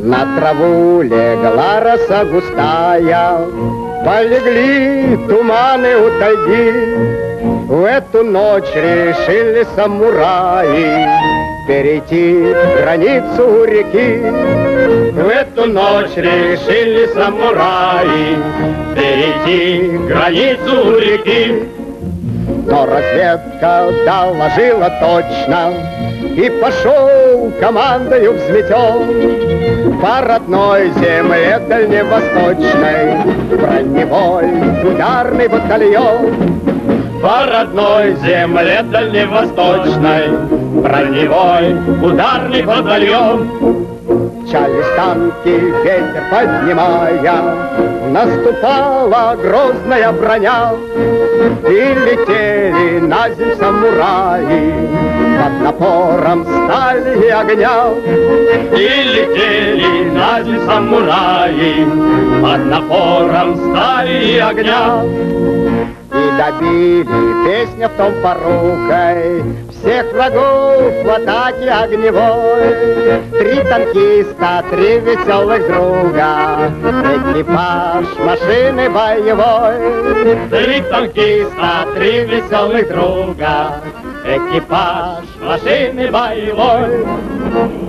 На траву легла роса густая, полегли туманы у тайги. В эту ночь решили самураи перейти границу у реки. В эту ночь решили самураи перейти границу у реки. Но разведка доложила точно, и пошел командою взметен по родной земле дальневосточной броневой ударный батальон. По родной земле дальневосточной броневой ударный батальон. Мчались танки, ветер поднимая, наступала грозная броня, и летели на землю самураи под напором стали и огня. И летели на землю самураи под напором стали и огня. И добили песня в том порукой всех врагов в атаке огневой. 3 танкиста, 3 веселых друга, экипаж машины боевой. 3 танкиста, 3 веселых друга, экипаж машины боевой.